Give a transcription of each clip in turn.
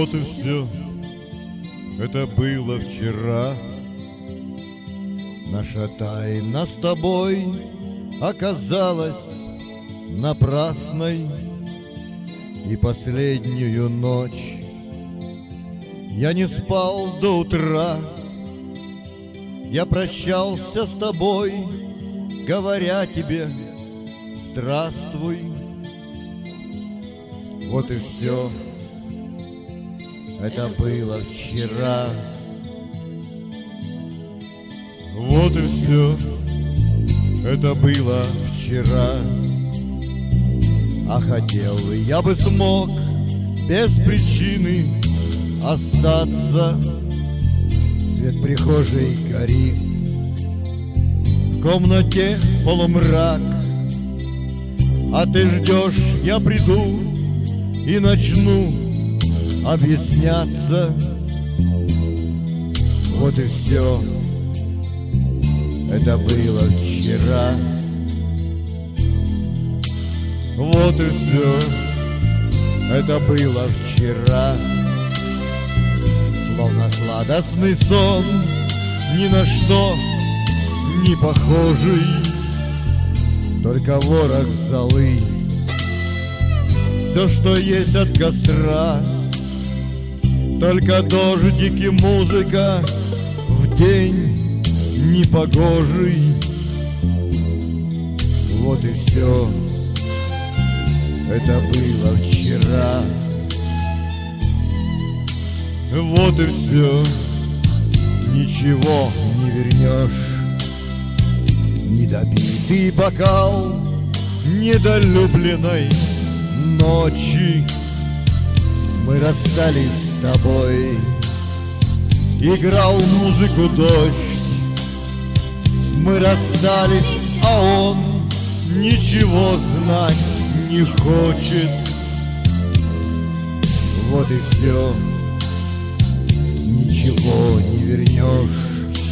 Вот и все. Это было вчера. Наша тайна с тобой оказалась напрасной. И последнюю ночь я не спал до утра. Я прощался с тобой, говоря тебе здравствуй. Вот и все. Это было вчера. Вот и все. Это было вчера. А хотел я бы смог без причины остаться. Свет прихожей горит, в комнате полумрак. А ты ждешь, я приду и начну объясняться. Вот и все. Это было вчера. Вот и все. Это было вчера. Словно сладостный сон, ни на что не похожий. Только ворох золы, все, что есть от костра. Только дождик и музыка в день непогожий. Вот и все. Это было вчера. Вот и все. Ничего не вернешь. Недопитый бокал недолюбленной ночи. Мы расстались с тобой. Играл музыку дождь. Мы расстались, а он ничего знать не хочет. Вот и все. Ничего не вернешь.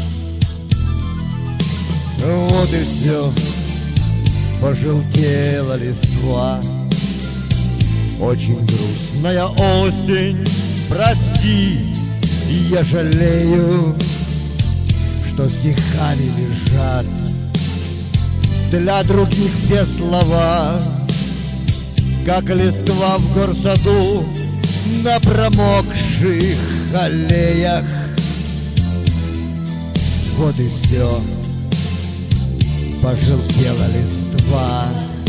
Вот и все. Пожелтела листва. Очень грустная осень. Прости, я жалею, что стихами лежат для других все слова, как листва в горсаду на промокших аллеях. Вот и все. Пожелтела листва.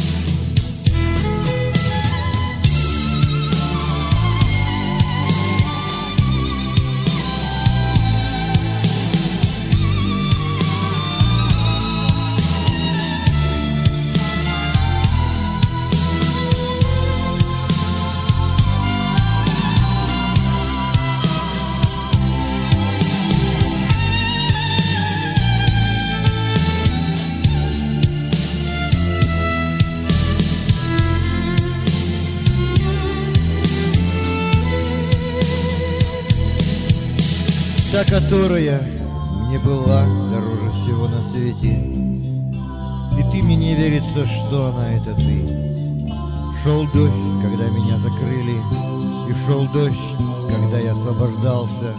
Та, которая мне была дороже всего на свете. И ты мне не верится, что она это ты. Шел дождь, когда меня закрыли, и шел дождь, когда я освобождался.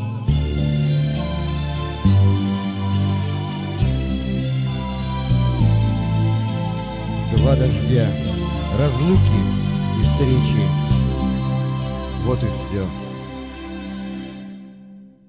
Два дождя, разлуки и встречи. Вот и все.